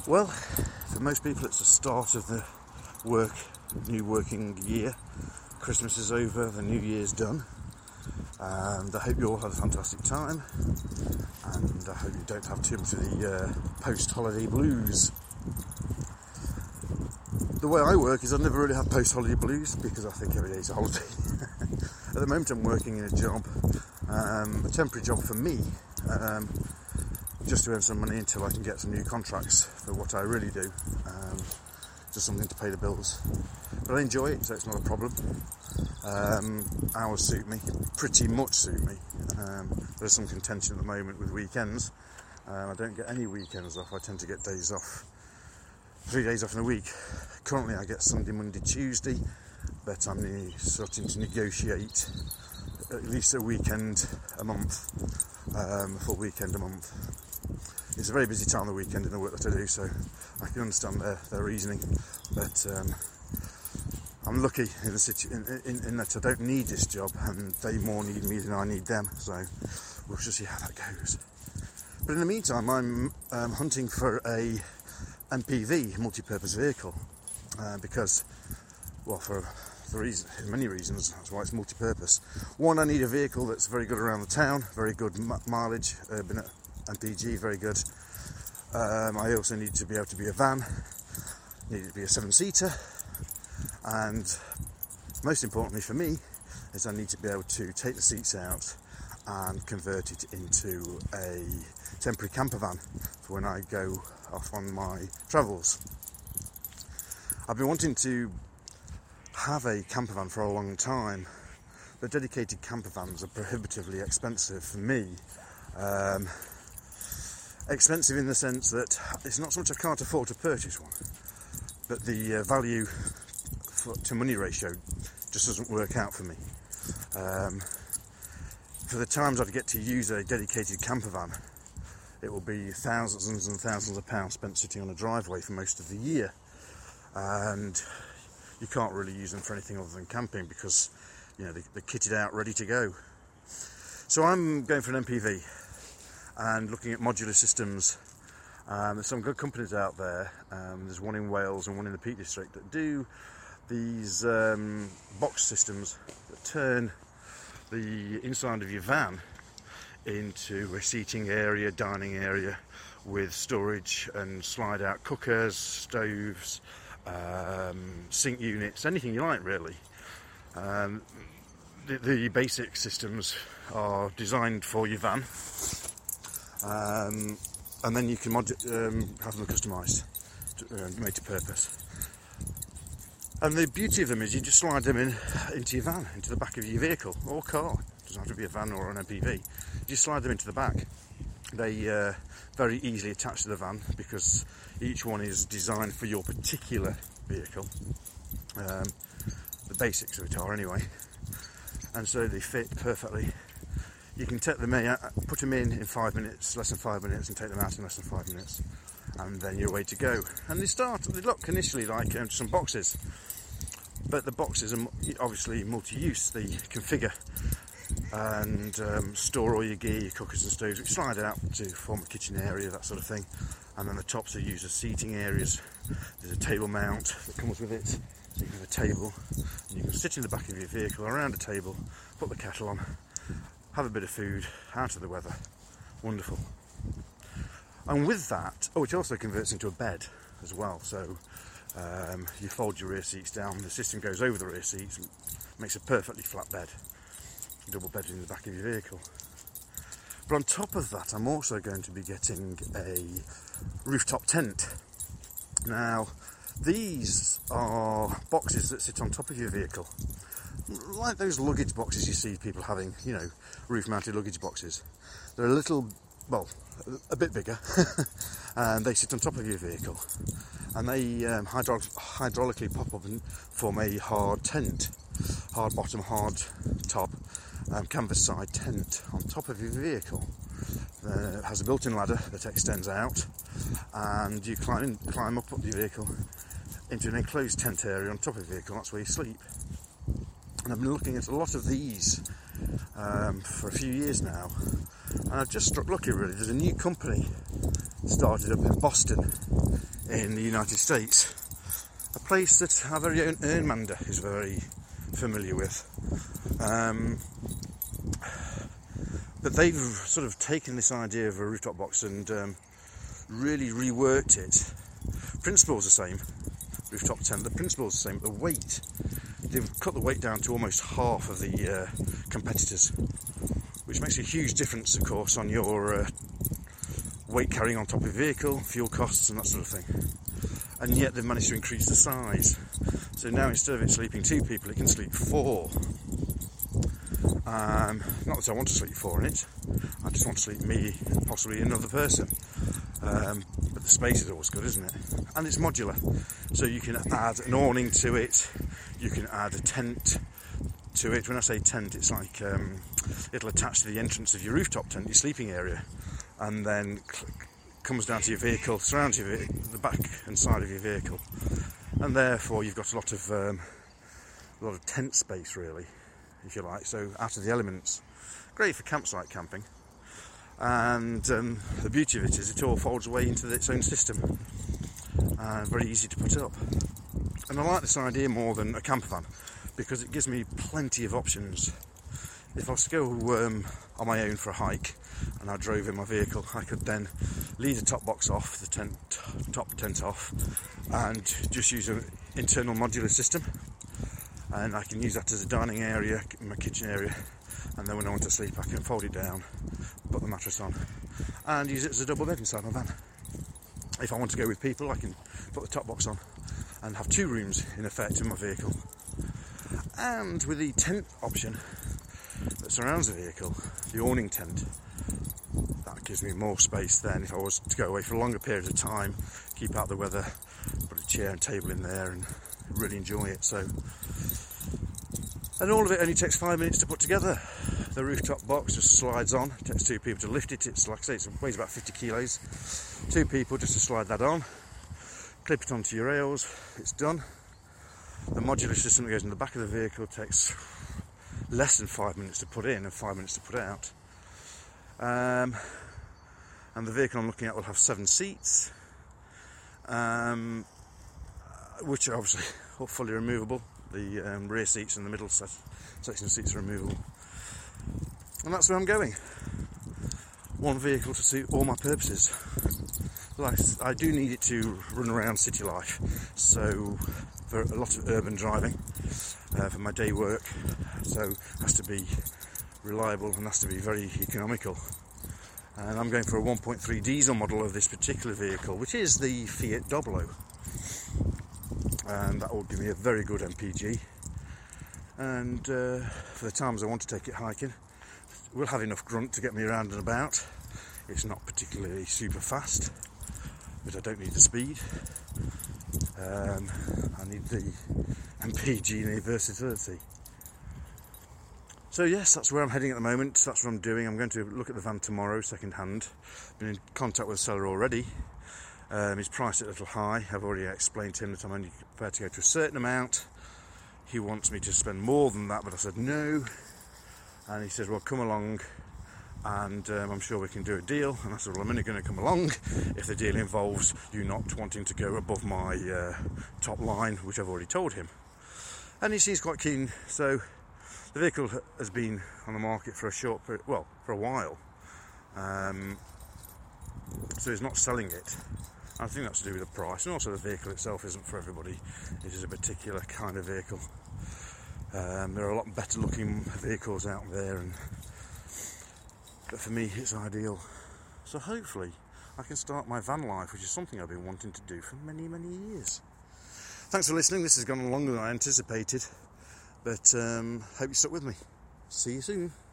Well, for most people it's the start of the new working year. Christmas is over, the New Year's done, and I hope you all had a fantastic time, and I hope you don't have too much of the post-holiday blues. The way I work is I never really have post-holiday blues because I think every day's a holiday. At the moment I'm working in a job, a temporary job for me, just to earn some money until I can get some new contracts for what I really do, just something to pay the bills. But I enjoy it, so it's not a problem. Hours suit me, pretty much suit me. There's some contention at the moment with weekends. I don't get any weekends off, I tend to get days off, 3 days off in a week. Currently I get Sunday, Monday, Tuesday, but I'm starting to negotiate at least a weekend a month, a full weekend a month. It's a very busy time of the weekend in the work that I do, so I can understand their reasoning, but I'm lucky in that I don't need this job and they more need me than I need them, so we'll just see how that goes. But in the meantime I'm hunting for a MPV, multi-purpose vehicle, because, well, for many reasons, that's why it's multi-purpose. One, I need a vehicle that's very good around the town, very good mileage, urban MPG, very good. I also need to be able to be a van, need it to be a 7-seater, and most importantly for me is I need to be able to take the seats out and convert it into a temporary camper van for when I go off on my travels. I've been wanting to have a camper van for a long time, but dedicated camper vans are prohibitively expensive for me. Expensive in the sense that it's not so much I can't afford to purchase one, but the value to money ratio just doesn't work out for me. For the times I'd get to use a dedicated camper van, it will be thousands and thousands of pounds spent sitting on a driveway for most of the year, and you can't really use them for anything other than camping because, you know, they're kitted out ready to go. So I'm going for an MPV and looking at modular systems. There's some good companies out there. There's one in Wales and one in the Peak District that do these box systems that turn the inside of your van into a seating area, dining area, with storage and slide out cookers, stoves, sink units, anything you like really. The basic systems are designed for your van, and then you can have them customised, made to purpose. And the beauty of them is you just slide them into your van, into the back of your vehicle or car. It doesn't have to be a van or an MPV. You just slide them into the back. They very easily attach to the van because each one is designed for your particular vehicle. The basics of it are anyway, and so they fit perfectly. You can take them in, put them in 5 minutes, less than 5 minutes, and take them out in less than 5 minutes, and then you're away to go. And they look initially like some boxes, but the boxes are obviously multi-use. They configure and store all your gear, your cookers and stoves, which slide out to form a kitchen area, that sort of thing. And then the tops are used as seating areas. There's a table mount that comes with it, so you can have a table, and you can sit in the back of your vehicle around a table, put the kettle on, have a bit of food, out of the weather. Wonderful. And with that, it also converts into a bed as well. So you fold your rear seats down, the system goes over the rear seats, and makes a perfectly flat bed. Double bed in the back of your vehicle. But on top of that, I'm also going to be getting a rooftop tent. Now, these are boxes that sit on top of your vehicle, like those luggage boxes you see people having, you know, roof-mounted luggage boxes. They're a bit bigger, and they sit on top of your vehicle, and they hydraulically pop up and form a hard tent, hard bottom, hard top, canvas side tent on top of your vehicle. It has a built-in ladder that extends out, and you climb up your vehicle into an enclosed tent area on top of the vehicle. That's where you sleep. And I've been looking at a lot of these for a few years now, and I've just struck lucky really. There's a new company started up in Boston in the United States, a place that our very own Ernmander is very familiar with. But they've sort of taken this idea of a rooftop box and really reworked it. Principle's the same, rooftop tent, the principle's the same, but the weight, they've cut the weight down to almost half of the competitors, which makes a huge difference, of course, on your weight carrying on top of your vehicle, fuel costs and that sort of thing. And yet they've managed to increase the size. So now instead of it sleeping 2 people, it can sleep 4. Not that I want to sleep 4 in it, I just want to sleep me and possibly another person. But the space is always good, isn't it? And it's modular, so you can add an awning to it, you can add a tent to it. When I say tent, it's like it'll attach to the entrance of your rooftop tent, your sleeping area, and then comes down to your vehicle, surrounds the back and side of your vehicle, and therefore you've got a lot of tent space, really, if you like, so out of the elements. Great for campsite camping. And the beauty of it is it all folds away into its own system, and very easy to put up. And I like this idea more than a camper van because it gives me plenty of options. If I was to go on my own for a hike and I drove in my vehicle, I could then leave the top box off, the top tent off, and just use an internal modular system, and I can use that as a dining area, my kitchen area, and then when I want to sleep I can fold it down, put the mattress on, and use it as a double bed inside my van. If I want to go with people, I can put the top box on and have 2 rooms in effect in my vehicle. And with the tent option that surrounds the vehicle, the awning tent, that gives me more space than if I was to go away for a longer period of time, keep out the weather, put a chair and table in there and really enjoy it. So, and all of it only takes 5 minutes to put together. The rooftop box just slides on. It takes 2 people to lift it. It's like I say, it weighs about 50 kilos. 2 people just to slide that on, clip it onto your rails, it's done. The modular system that goes in the back of the vehicle takes less than 5 minutes to put in and 5 minutes to put out. And the vehicle I'm looking at will have 7 seats, which are obviously all fully removable. The rear seats and the middle section seats are removable. And that's where I'm going. One vehicle to suit all my purposes. Like, I do need it to run around city life, so for a lot of urban driving for my day work, so it has to be reliable and has to be very economical. And I'm going for a 1.3 diesel model of this particular vehicle, which is the Fiat Doblo, and that will give me a very good MPG. And for the times I want to take it hiking, we'll have enough grunt to get me around and about. It's not particularly super fast, but I don't need the speed. I need the MPG and the versatility. So yes, that's where I'm heading at the moment. That's what I'm doing. I'm going to look at the van tomorrow, second hand. Been in contact with the seller already. He's priced it a little high. I've already explained to him that I'm only prepared to go to a certain amount. He wants me to spend more than that, but I said no. And he says, well, come along and I'm sure we can do a deal. And I said, well, I'm only going to come along if the deal involves you not wanting to go above my top line, which I've already told him. And he seems quite keen. So the vehicle has been on the market for for a while. So he's not selling it. I think that's to do with the price, and also the vehicle itself isn't for everybody. It is a particular kind of vehicle. There are a lot better looking vehicles out there, but for me it's ideal. So hopefully I can start my van life, which is something I've been wanting to do for many, many years. Thanks for listening. This has gone longer than I anticipated, but hope you stuck with me. See you soon.